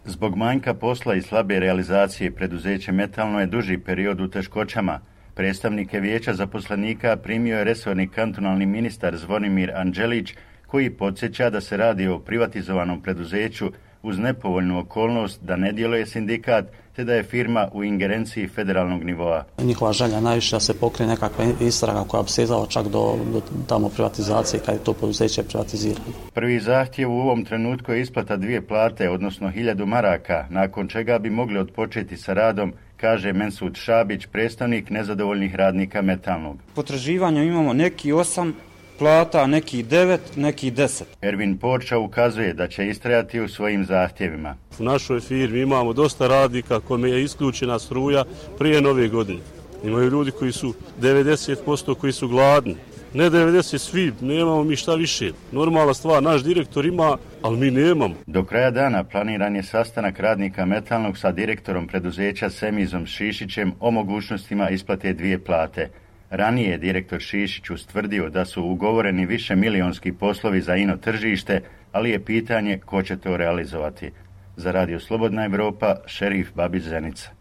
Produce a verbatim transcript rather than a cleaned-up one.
Zbog manjka posla i slabe realizacije preduzeće Metalno je duži period u teškoćama. Predstavnike vijeća zaposlenika primio je resorni kantonalni ministar Zvonimir Anđelić, koji podsjeća da se radi o privatizovanom preduzeću uz nepovoljnu okolnost da ne djeluje sindikat, te da je firma u ingerenciji federalnog nivoa. Njihova želja najviše da se pokrije nekakva istraga koja bi sezala čak do, do tamo privatizacije kad je to poduzeće privatizirano. Prvi zahtjev u ovom trenutku je isplata dvije plate, odnosno hiljadu maraka, nakon čega bi mogli otpočeti sa radom, kaže Mensud Šabić, predstavnik nezadovoljnih radnika Metalnog. Potraživanja imamo neki osam plata, neki devet, neki deset. Ervin Porča ukazuje da će istrajati u svojim zahtjevima. U našoj firmi imamo dosta radnika kome je isključena struja prije nove godine. Imaju ljudi koji su devedeset posto koji su gladni. Ne devedeset svi, nemamo mi šta više. Normalna stvar, naš direktor ima, ali mi nemamo. Do kraja dana planiran je sastanak radnika Metalnog sa direktorom preduzeća Semizom Šišićem o mogućnostima isplate dvije plate. Ranije je direktor Šišić ustvrdio da su ugovoreni više milionski poslovi za ino tržište, ali je pitanje ko će to realizovati. Za Radio Slobodna Evropa, Šerif Babić Zenica.